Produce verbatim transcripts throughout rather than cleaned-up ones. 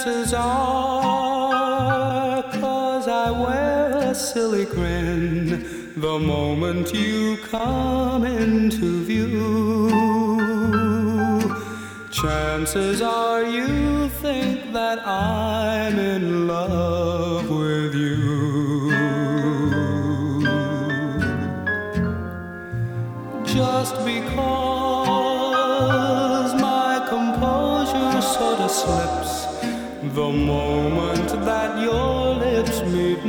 Chances are, 'cause I wear a silly grin the moment you come into view. Chances are you think that I'm in love with you. Just because my composure sort of slips the moment that your lips meet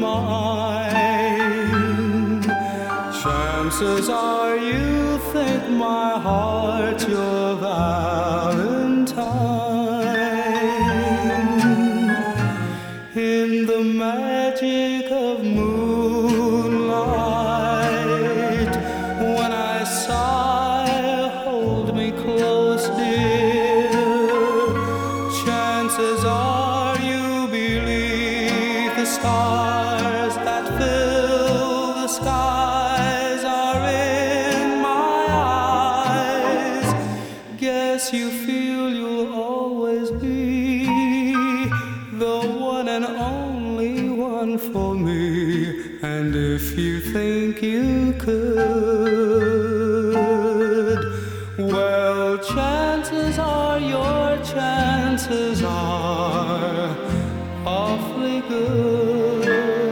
mine. Chances are you think my heart's your Valentine. In the magic of moonlight, when I sigh, hold me close, dear. Chances are you believe the stars that fill the skies are in my eyes. Guess you feel you'll always be the one and only one for me. And if you think you could, well, chances are your chances are awfully good.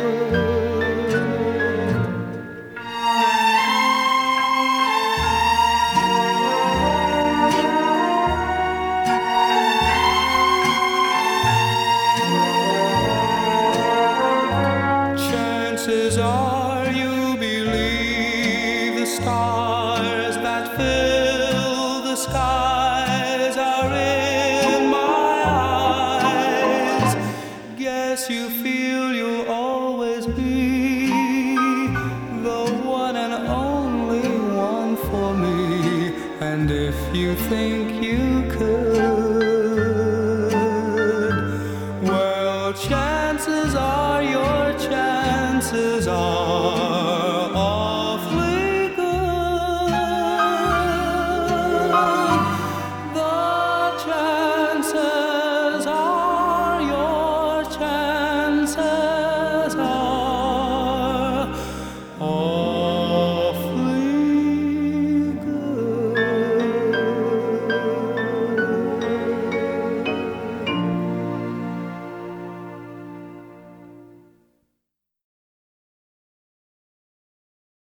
Chances are you believe the stars that fill the skies are in my eyes. Guess you feel you'll always be the one and only one for me. And if you think you could, well, chances are your chances are